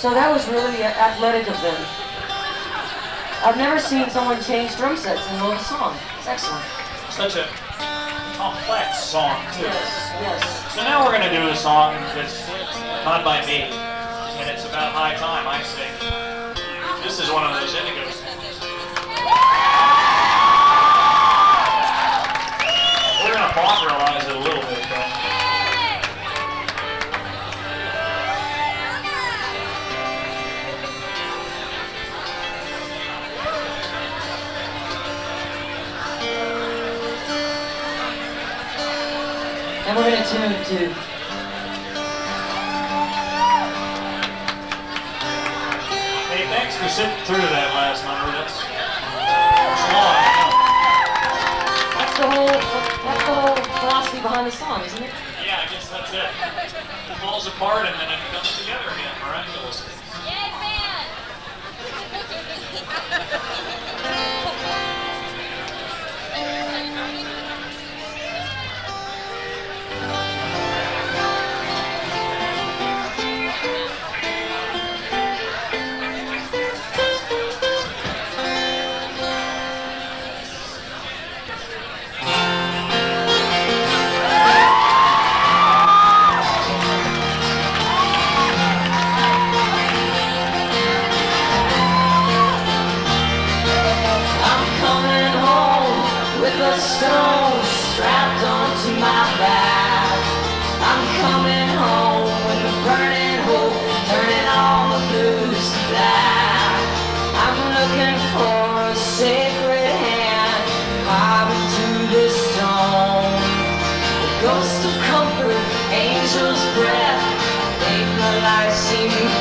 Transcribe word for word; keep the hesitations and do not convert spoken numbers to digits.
So that was really athletic of them. I've never seen someone change drum sets in the middle of a song. It's excellent. Such a complex song, too. Yes, yes. So now we're going to do a song that's not by me, and it's about high time, I sing. This is one of those Indigo songs. We're going to popularize it a little bit, though. And we're going to tune too. Hey, thanks for sitting through that last number. That's, that's long. That's the whole, that's the whole philosophy behind the song, isn't it? Yeah, I guess that's it. It falls apart and then it comes together again, miraculously. Yay, man! The stone strapped onto my back. I'm coming home with a burning hope, turning all the blues to black. I'm looking for a sacred hand carved into this stone. A ghost of comfort, angel's breath, make my life seem